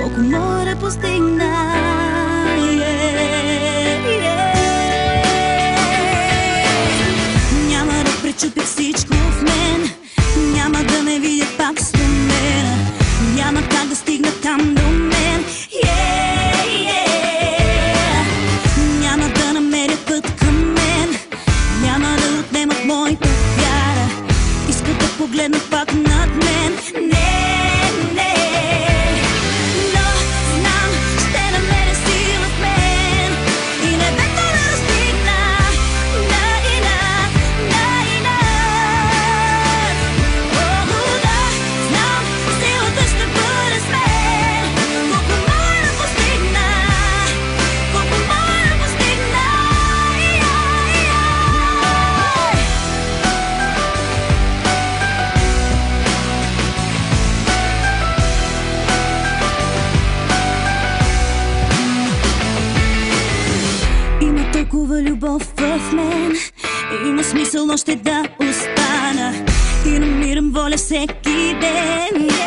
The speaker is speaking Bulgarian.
колко мога да постигна. Няма да пречупя всичко в мен, няма да ме видят пак с мен, няма как да стигна там до мен. Няма да намеря път към мен, няма да отнемат моята вяра, искат да погледнат пак над мен. Толкова любов в мен, има смисъл още да остана и намирам воля всеки ден.